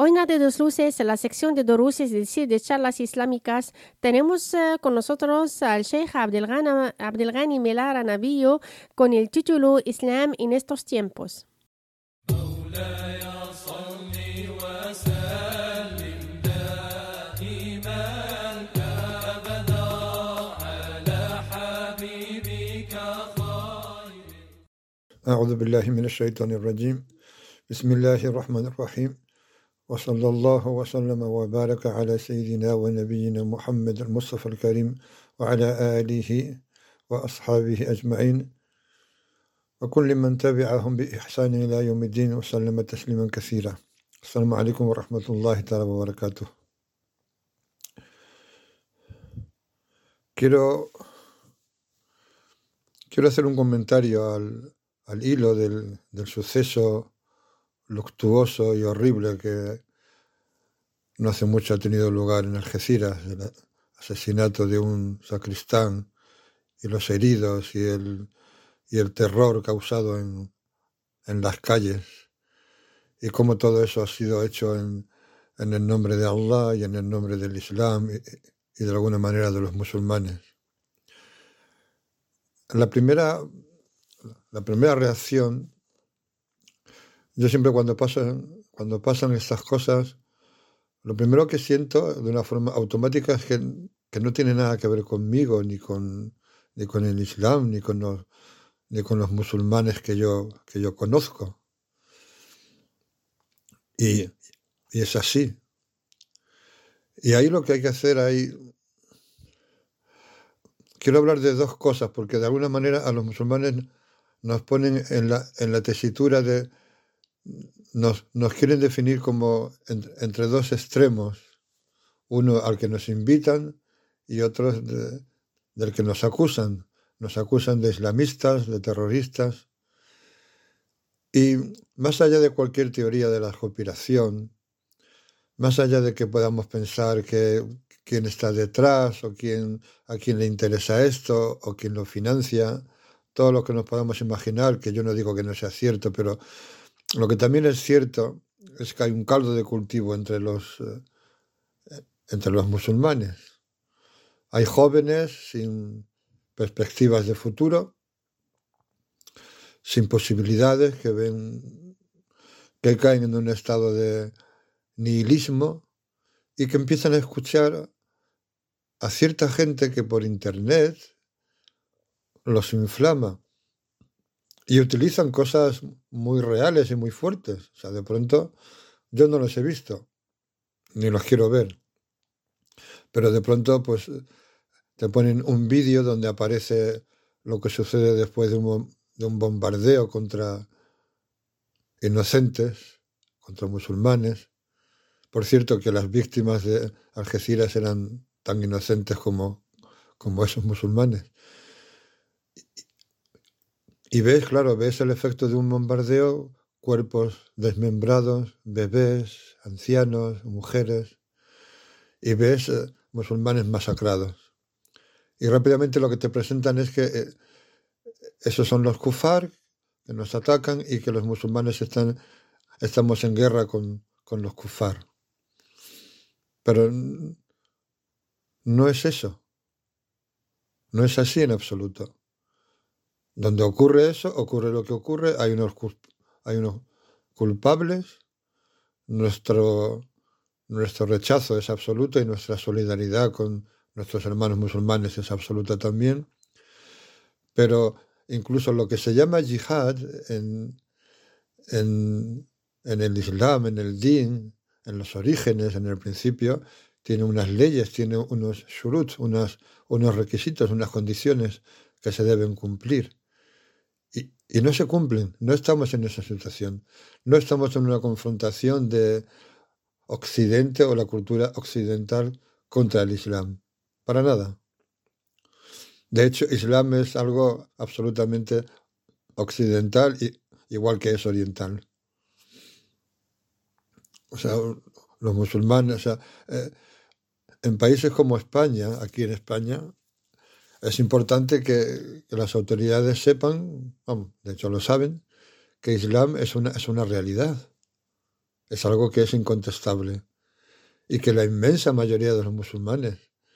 Hoy en Radio Dos Luces, en la sección de Dos Luces de charlas islámicas, tenemos con nosotros al Sheikh Abdelghani Melara Nabillo con el título Islam en estos tiempos. أعوذ بالله من الشيطان الرجيم بسم الله الرحمن الرحيم وصلى الله وسلم وبارك على سيدنا ونبينا محمد المصطفى الكريم وعلى آله وأصحابه أجمعين وكل من تبعهم بإحسان إلى يوم الدين وسلم تسليما كثيرا. السلام عليكم ورحمة الله تعالى وبركاته. Quiero hacer un comentario al hilo del suceso luctuoso y horrible que no hace mucho ha tenido lugar en Algeciras, el asesinato de un sacristán y los heridos y el terror causado en las calles, y cómo todo eso ha sido hecho en el nombre de Allah y en el nombre del Islam y de alguna manera de los musulmanes. La primera reacción, yo siempre cuando pasan estas cosas, lo primero que siento de una forma automática es que no tiene nada que ver conmigo, ni con el Islam, ni con los musulmanes que yo conozco. Y es así. Y ahí lo que hay que hacer, quiero hablar de dos cosas, porque de alguna manera a los musulmanes nos ponen en la tesitura de, nos quieren definir como entre dos extremos, uno al que nos invitan y otro del que nos acusan de islamistas, de terroristas. Y más allá de cualquier teoría de la conspiración, más allá de que podamos pensar que quién está detrás o a quién le interesa esto o quién lo financia, todo lo que nos podamos imaginar, que yo no digo que no sea cierto, pero lo que también es cierto es que hay un caldo de cultivo entre los musulmanes. Hay jóvenes sin perspectivas de futuro, sin posibilidades, que caen en un estado de nihilismo y que empiezan a escuchar a cierta gente que por internet los inflama y utilizan cosas muy reales y muy fuertes. O sea, de pronto yo no los he visto, ni los quiero ver, pero de pronto pues te ponen un vídeo donde aparece lo que sucede después de un bombardeo contra inocentes, contra musulmanes. Por cierto, que las víctimas de Algeciras eran tan inocentes como esos musulmanes. Y ves el efecto de un bombardeo, cuerpos desmembrados, bebés, ancianos, mujeres, y ves musulmanes masacrados. Y rápidamente lo que te presentan es que esos son los kufar que nos atacan y que los musulmanes estamos en guerra con los kufar. Pero no es eso. No es así en absoluto. Donde ocurre eso, ocurre lo que ocurre, hay unos culpables, nuestro rechazo es absoluto y nuestra solidaridad con nuestros hermanos musulmanes es absoluta también, pero incluso lo que se llama yihad en el Islam, en el din, en los orígenes, en el principio, tiene unas leyes, tiene unos shurut, unos requisitos, unas condiciones que se deben cumplir. Y no se cumplen, no estamos en esa situación, no estamos en una confrontación de Occidente o la cultura occidental contra el Islam, para nada. De hecho, Islam es algo absolutamente occidental, igual que es oriental. O sea, los musulmanes, o sea, en países como España, aquí en España, es importante que las autoridades sepan, de hecho lo saben, que Islam es una realidad. Es algo que es incontestable. Y que la inmensa mayoría de los musulmanes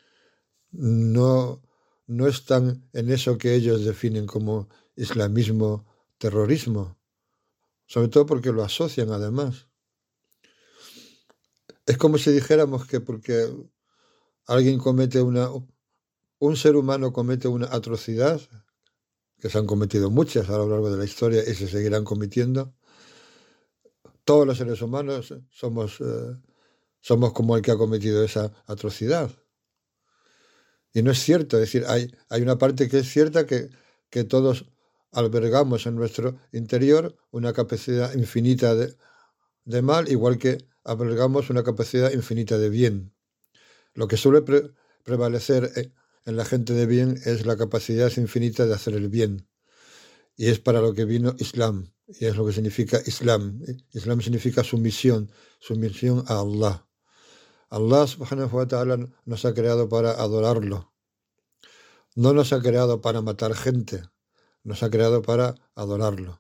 no están en eso que ellos definen como islamismo, terrorismo, sobre todo porque lo asocian además. Es como si dijéramos que porque alguien comete un ser humano comete una atrocidad, que se han cometido muchas a lo largo de la historia y se seguirán cometiendo, todos los seres humanos somos como el que ha cometido esa atrocidad. Y no es cierto, es decir, hay una parte que es cierta que todos albergamos en nuestro interior una capacidad infinita de mal, igual que albergamos una capacidad infinita de bien. Lo que suele prevalecer en la gente de bien es la capacidad infinita de hacer el bien. Y es para lo que vino Islam. Y es lo que significa Islam. Islam significa sumisión a Allah. Allah subhanahu wa ta'ala nos ha creado para adorarlo. No nos ha creado para matar gente. Nos ha creado para adorarlo.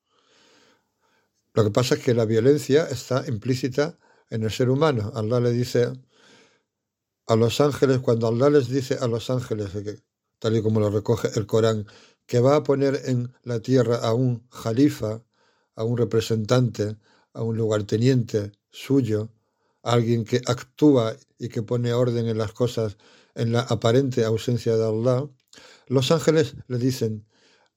Lo que pasa es que la violencia está implícita en el ser humano. Allah le dice a los ángeles, cuando Allah les dice a los ángeles, tal y como lo recoge el Corán, que va a poner en la tierra a un jalifa, a un representante, a un lugarteniente suyo, a alguien que actúa y que pone orden en las cosas en la aparente ausencia de Allah, los ángeles le dicen,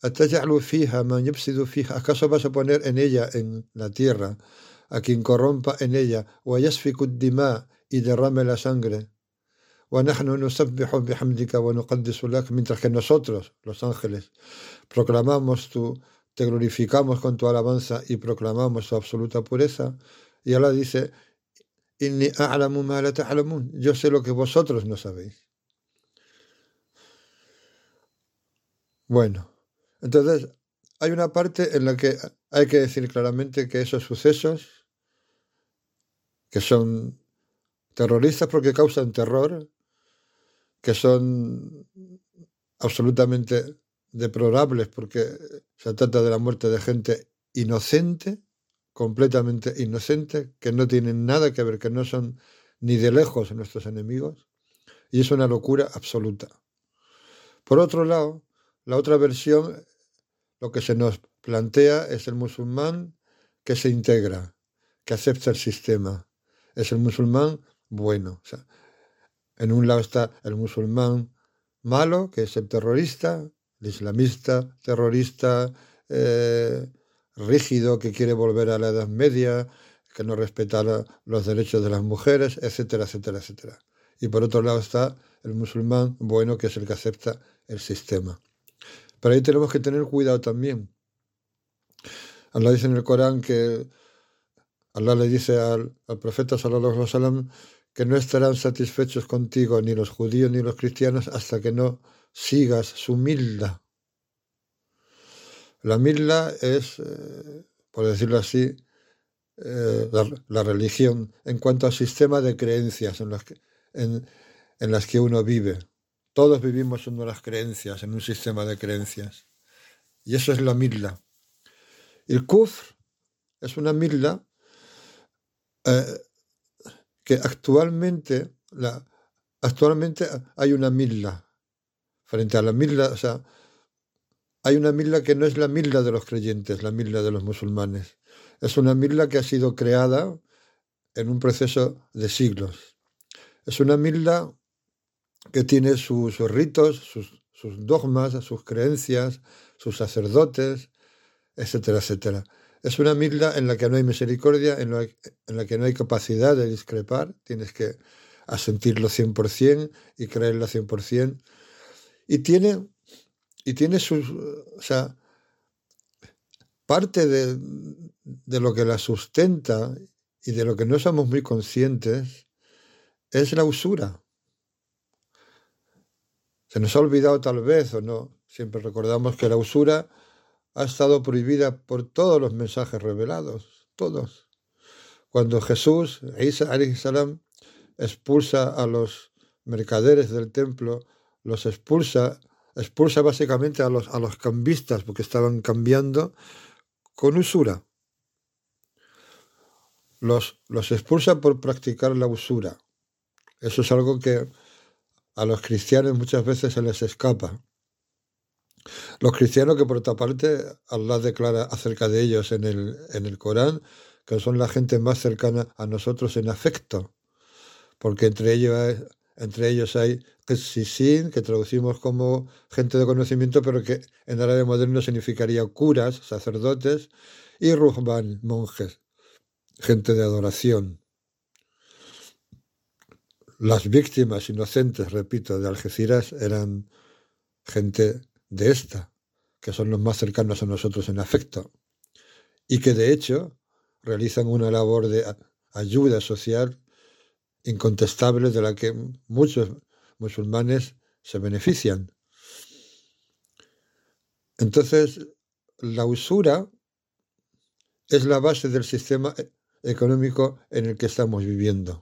¿acaso vas a poner en ella, en la tierra, a quien corrompa en ella, y derrame la sangre? Mientras que nosotros, los ángeles, proclamamos te glorificamos con tu alabanza y proclamamos tu absoluta pureza. Y Allah dice, Inni a'lamu ma la ta'lamun. Yo sé lo que vosotros no sabéis. Bueno, entonces hay una parte en la que hay que decir claramente que esos sucesos, que son terroristas porque causan terror, que son absolutamente deplorables porque se trata de la muerte de gente inocente, completamente inocente, que no tienen nada que ver, que no son ni de lejos nuestros enemigos, y es una locura absoluta. Por otro lado, la otra versión, lo que se nos plantea es el musulmán que se integra, que acepta el sistema, es el musulmán bueno. O sea, en un lado está el musulmán malo, que es el terrorista, el islamista, terrorista, rígido, que quiere volver a la Edad Media, que no respeta los derechos de las mujeres, etcétera, etcétera, etcétera. Y por otro lado está el musulmán bueno, que es el que acepta el sistema. Pero ahí tenemos que tener cuidado también. Allah dice en el Corán que Allah le dice al profeta sallallahu alaihi wasallam que no estarán satisfechos contigo ni los judíos ni los cristianos hasta que no sigas su millah. La millah es, por decirlo así, la religión en cuanto al sistema de creencias en las que uno vive. Todos vivimos en unas creencias, en un sistema de creencias. Y eso es la millah. El kufr es una millah que actualmente hay una millah. Frente a la millah, o sea, hay una millah que no es la millah de los creyentes, la millah de los musulmanes. Es una millah que ha sido creada en un proceso de siglos. Es una millah que tiene sus ritos, sus dogmas, sus creencias, sus sacerdotes, etcétera, etcétera. Es una millah en la que no hay misericordia, en la que no hay capacidad de discrepar, tienes que asentirlo 100% y creerlo 100%. Y tiene sus, o sea, parte de lo que la sustenta y de lo que no somos muy conscientes es la usura. Se nos ha olvidado tal vez o no, siempre recordamos que la usura ha estado prohibida por todos los mensajes revelados, todos. Cuando Jesús, Isa alayhi salam, expulsa a los mercaderes del templo, los expulsa básicamente a los cambistas, porque estaban cambiando con usura. los expulsa por practicar la usura. Eso es algo que a los cristianos muchas veces se les escapa. Los cristianos que por otra parte Allah declara acerca de ellos en el Corán que son la gente más cercana a nosotros en afecto, porque entre ellos hay qisisin, que traducimos como gente de conocimiento, pero que en árabe moderno significaría curas, sacerdotes, y ruhban, monjes, gente de adoración. Las víctimas inocentes, repito, de Algeciras eran gente de esta, que son los más cercanos a nosotros en afecto, y que de hecho realizan una labor de ayuda social incontestable de la que muchos musulmanes se benefician. Entonces, la usura es la base del sistema económico en el que estamos viviendo.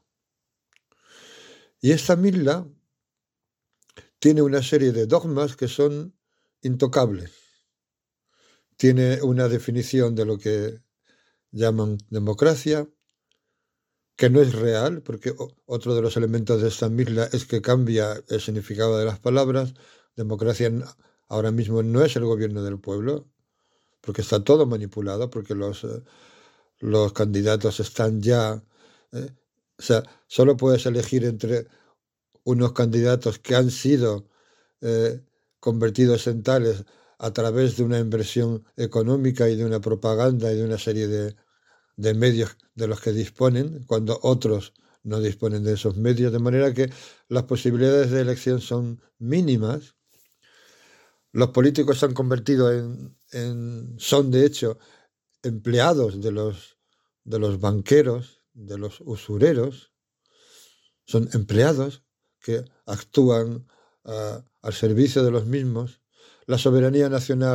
Y esta milla tiene una serie de dogmas que son intocables. Tiene una definición de lo que llaman democracia, que no es real, porque otro de los elementos de esta milla es que cambia el significado de las palabras. Democracia ahora mismo no es el gobierno del pueblo, porque está todo manipulado, porque los candidatos están ya... o sea, solo puedes elegir entre unos candidatos que han sido convertidos en tales a través de una inversión económica y de una propaganda y de una serie de medios de los que disponen, cuando otros no disponen de esos medios, de manera que las posibilidades de elección son mínimas. Los políticos se han convertido son de hecho empleados de los banqueros, de los usureros, son empleados que actúan al servicio de los mismos. Las soberanías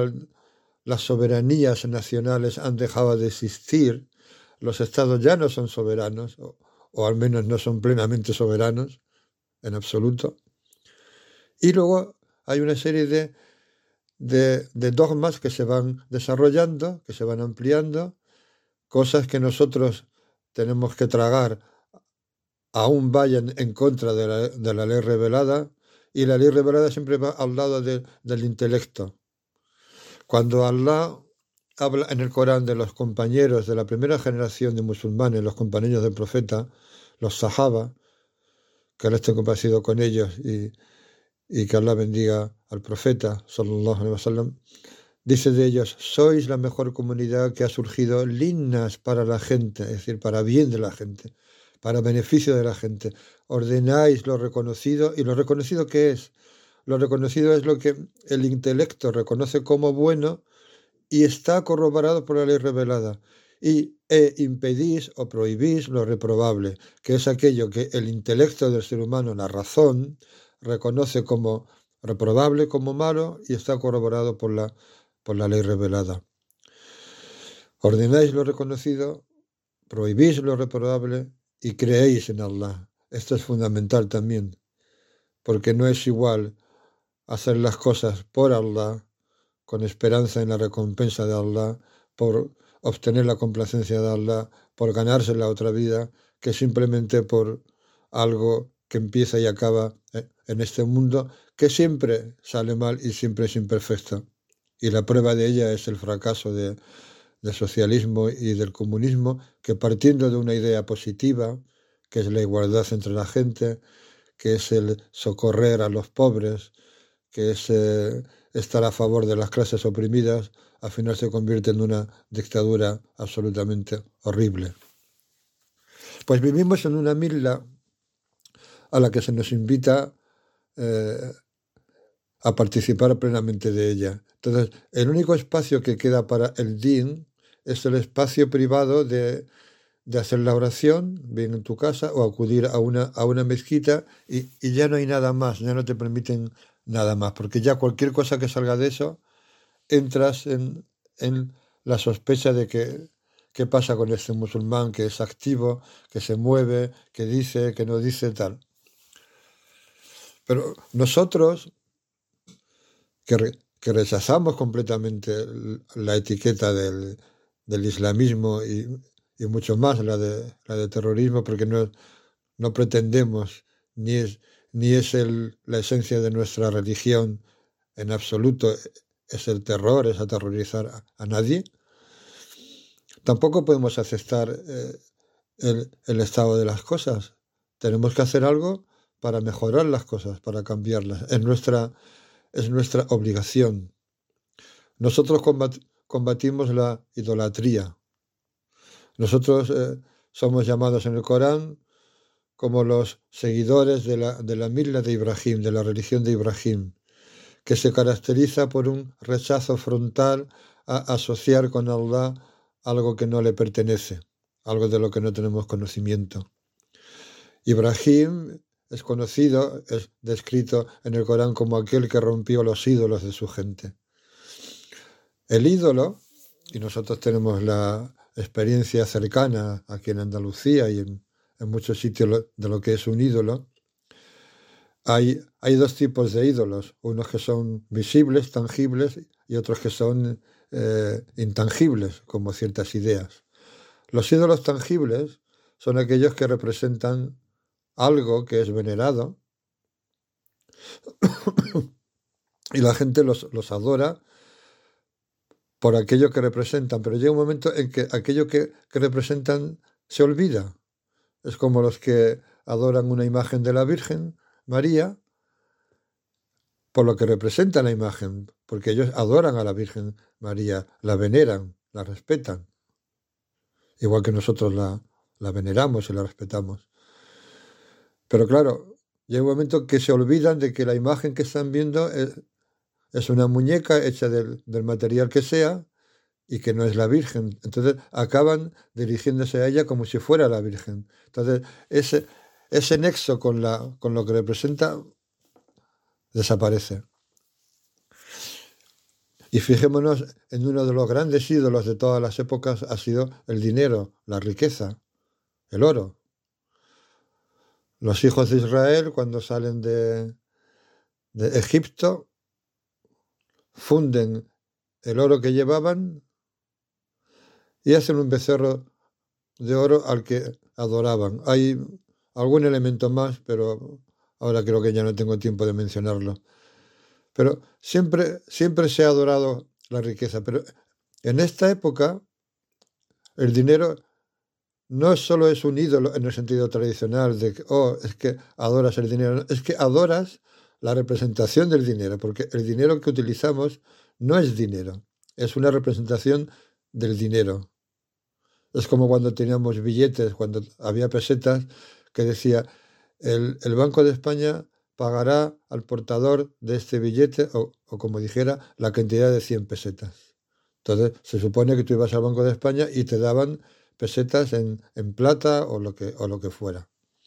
nacionales han dejado de existir. Los estados ya no son soberanos, o al menos no son plenamente soberanos, en absoluto. Y luego hay una serie de dogmas que se van desarrollando, que se van ampliando, cosas que nosotros tenemos que tragar, aún vayan en contra de la ley revelada, y la ley revelada siempre va al lado del intelecto. Cuando Allah habla en el Corán de los compañeros de la primera generación de musulmanes, los compañeros del profeta, los sahaba, que Allah esté complacido con ellos y que Allah bendiga al profeta, sallallahu alaihi wasallam, dice de ellos: sois la mejor comunidad que ha surgido linnas para la gente, es decir, para bien de la gente, para beneficio de la gente. Ordenáis lo reconocido. ¿Y lo reconocido qué es? Lo reconocido es lo que el intelecto reconoce como bueno y está corroborado por la ley revelada. E impedís o prohibís lo reprobable, que es aquello que el intelecto del ser humano, la razón, reconoce como reprobable, como malo, y está corroborado por la ley revelada. Ordenáis lo reconocido, prohibís lo reprobable y creéis en Allah. Esto es fundamental también, porque no es igual hacer las cosas por Allah, con esperanza en la recompensa de Allah, por obtener la complacencia de Allah, por ganarse la otra vida, que simplemente por algo que empieza y acaba en este mundo, que siempre sale mal y siempre es imperfecto. Y la prueba de ella es el fracaso del socialismo y del comunismo, que partiendo de una idea positiva, que es la igualdad entre la gente, que es el socorrer a los pobres, que es estar a favor de las clases oprimidas, al final se convierte en una dictadura absolutamente horrible. Pues vivimos en una milla a la que se nos invita a participar plenamente de ella. Entonces, el único espacio que queda para el din es el espacio privado de hacer la oración, bien en tu casa, o acudir a una mezquita, y ya no hay nada más, ya no te permiten nada más, porque ya cualquier cosa que salga de eso, entras en la sospecha de que qué pasa con este musulmán que es activo, que se mueve, que dice, que no dice, tal. Pero nosotros, que rechazamos completamente la etiqueta del islamismo y y mucho más la de terrorismo, porque no pretendemos, ni es la esencia de nuestra religión en absoluto, es el terror, es aterrorizar a nadie. Tampoco podemos aceptar el estado de las cosas. Tenemos que hacer algo para mejorar las cosas, para cambiarlas. Es nuestra obligación. Nosotros combatimos la idolatría. Nosotros somos llamados en el Corán como los seguidores de la milla de Ibrahim, de la religión de Ibrahim, que se caracteriza por un rechazo frontal a asociar con Allah algo que no le pertenece, algo de lo que no tenemos conocimiento. Ibrahim es conocido, es descrito en el Corán como aquel que rompió los ídolos de su gente. El ídolo, y nosotros tenemos la experiencia cercana aquí en Andalucía y en muchos sitios de lo que es un ídolo, hay dos tipos de ídolos, unos que son visibles, tangibles, y otros que son intangibles, como ciertas ideas. Los ídolos tangibles son aquellos que representan algo que es venerado y la gente los adora por aquello que representan, pero llega un momento en que aquello que representan se olvida. Es como los que adoran una imagen de la Virgen María por lo que representa la imagen, porque ellos adoran a la Virgen María, la veneran, la respetan, igual que nosotros la veneramos y la respetamos. Pero claro, llega un momento que se olvidan de que la imagen que están viendo es una muñeca hecha del material que sea y que no es la Virgen. Entonces acaban dirigiéndose a ella como si fuera la Virgen. Entonces ese nexo con lo que representa desaparece. Y fijémonos en uno de los grandes ídolos de todas las épocas ha sido el dinero, la riqueza, el oro. Los hijos de Israel, cuando salen de Egipto, funden el oro que llevaban y hacen un becerro de oro al que adoraban. Hay algún elemento más, pero ahora creo que ya no tengo tiempo de mencionarlo. Pero siempre se ha adorado la riqueza. Pero en esta época, el dinero no solo es un ídolo en el sentido tradicional de que, es que adoras el dinero, es que adoras la representación del dinero, porque el dinero que utilizamos no es dinero, es una representación del dinero. Es como cuando teníamos billetes, cuando había pesetas, que decía, el Banco de España pagará al portador de este billete, o como dijera, la cantidad de 100 pesetas. Entonces, se supone que tú ibas al Banco de España y te daban pesetas en plata o lo que fuera.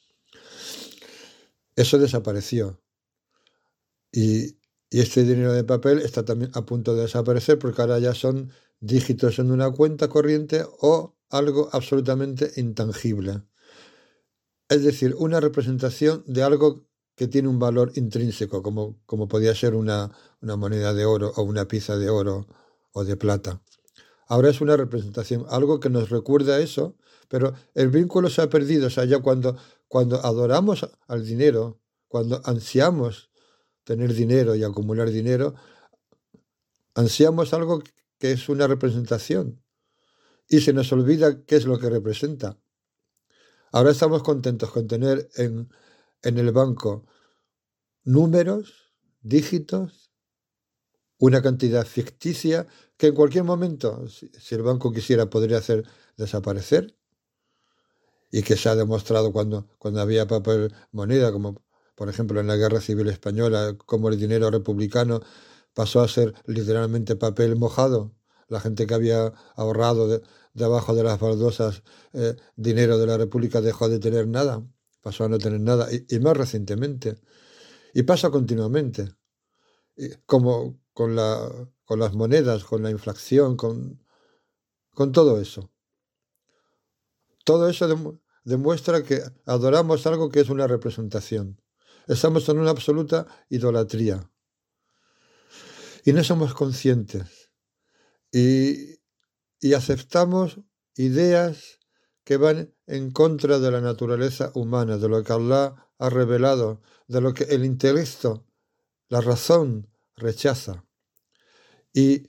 Eso desapareció. Y este dinero de papel está también a punto de desaparecer porque ahora ya son dígitos en una cuenta corriente o algo absolutamente intangible. Es decir, una representación de algo que tiene un valor intrínseco, como podía ser una moneda de oro o una pieza de oro o de plata. Ahora es una representación, algo que nos recuerda a eso, pero el vínculo se ha perdido. O sea, ya cuando adoramos al dinero, cuando ansiamos tener dinero y acumular dinero, ansiamos algo que es una representación y se nos olvida qué es lo que representa. Ahora estamos contentos con tener en el banco números, dígitos, una cantidad ficticia que en cualquier momento, si el banco quisiera, podría hacer desaparecer y que se ha demostrado cuando había papel moneda, como por ejemplo en la Guerra Civil Española, como el dinero republicano pasó a ser literalmente papel mojado. La gente que había ahorrado debajo de las baldosas dinero de la República dejó de tener nada, pasó a no tener nada, y más recientemente. Y pasa continuamente, como con las monedas, con la inflación, con todo eso. Todo eso demuestra que adoramos algo que es una representación. Estamos en una absoluta idolatría. Y no somos conscientes. Y aceptamos ideas que van en contra de la naturaleza humana, de lo que Allah ha revelado, de lo que el intelecto, la razón, rechaza. Y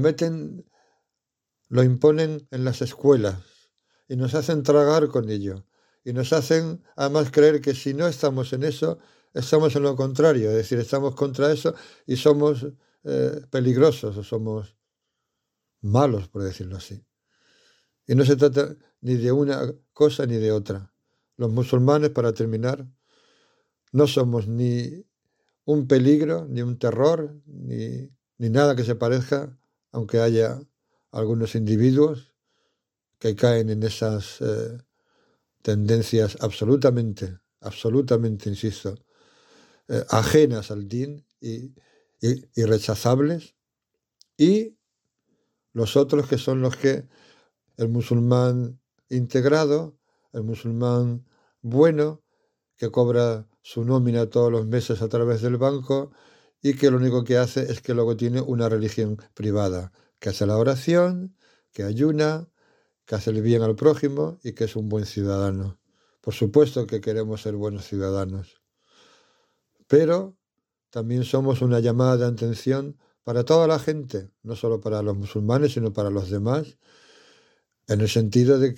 lo imponen en las escuelas y nos hacen tragar con ello. Y nos hacen además creer que si no estamos en eso, estamos en lo contrario, es decir, estamos contra eso y somos peligrosos o somos malos, por decirlo así. Y no se trata ni de una cosa ni de otra. Los musulmanes, para terminar, no somos ni un peligro, ni un terror, ni nada que se parezca, aunque haya algunos individuos que caen en esas tendencias absolutamente, insisto, ajenas al din y rechazables, y los otros que son los que el musulmán integrado, el musulmán bueno, que cobra su nómina todos los meses a través del banco y que lo único que hace es que luego tiene una religión privada, que hace la oración, que ayuna, que hace el bien al prójimo y que es un buen ciudadano. Por supuesto que queremos ser buenos ciudadanos, pero también somos una llamada de atención para toda la gente, no solo para los musulmanes, sino para los demás, en el sentido de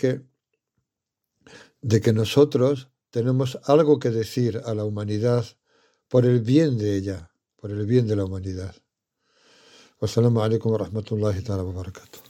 que nosotros tenemos algo que decir a la humanidad por el bien de ella, por el bien de la humanidad. Wassalamu alaikum wa rahmatullahi ta'ala wa barakatuh.